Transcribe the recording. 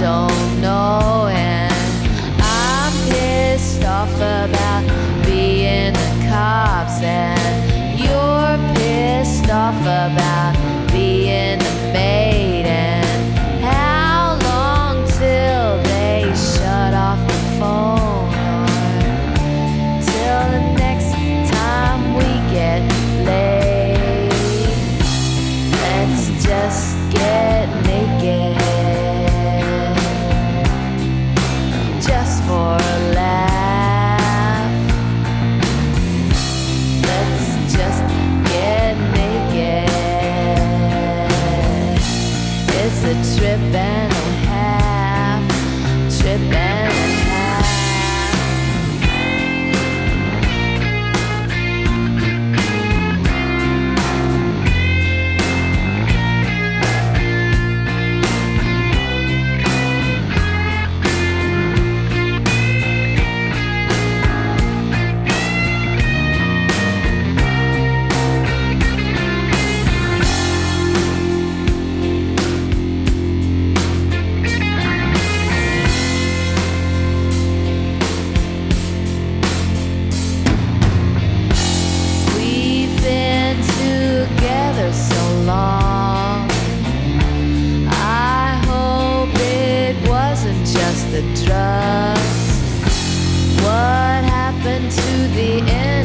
don't know, and I'm pissed off about being the cops, and you're pissed off about being the maid. And how long till they shut off the phone, or till the next time we get laid? Let's just get naked, just for a laugh. Let's just get naked. It's a trip and a half, trip and a half. So long. I hope it wasn't just the drugs. What happened to the end?